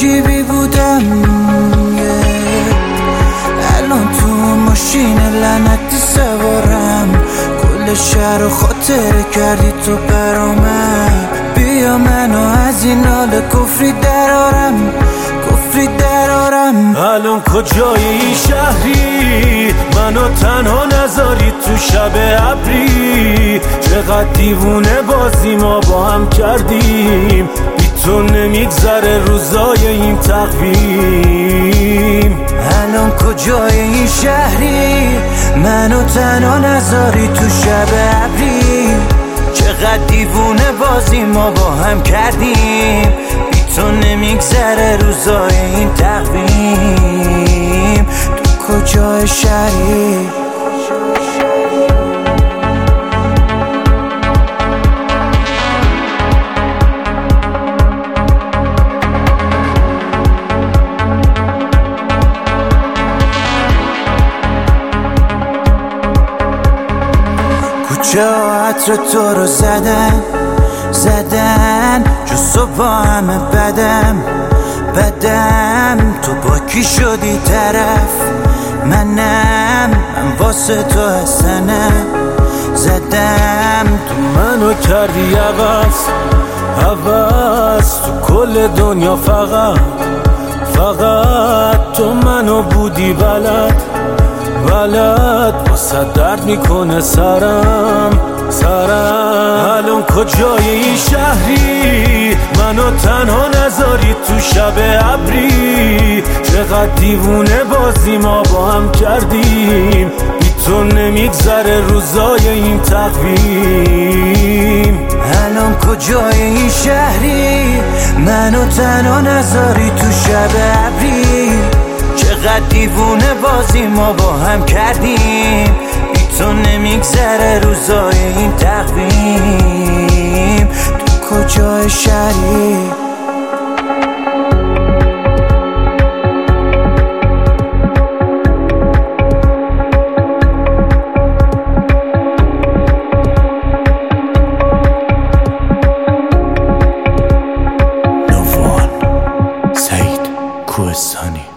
عجیبی بودم الان تو ماشین لعنتی سوارم، کل شهر رو خاطره کردی تو برامم. بیا منو از این حال کفری درارم، کفری درارم. الان کجای این شهری؟ منو تنها نذاری تو شب ابری. چقدر دیوونه بازی ما با هم کردیم، بی تو نمیگذره روزای این تقویم. الان کجای این شهری؟ منو تنها نذاری تو شب ابری. چقدر دیوونه بازی ما با هم کردیم، بی تو نمیگذره روزای این تقویم. تو کجای شهری؟ کوچه عطر تو رو زدن جز صبح همه بدم تو با کی شدی طرف؟ من واسه تو حسنم زدم. تو منو کردی عوض تو کل دنیا، فقط تو منو بودی بلد واسه درد میکنه سرم. الان کجای این شهری؟ منو تنها نذاری تو شب ابری. چقدر دیوونه بازی ما با هم کردیم، بی تو نمیگذره روزای این تقویم. الان کجای این شهری؟ منو تنها نذاری تو شب ابری. چقدر دیوونه بازی ما با هم کردیم، بی تو نمیگذره روزای این تقویم. تو کجای شهری؟ سعید کوهستانی.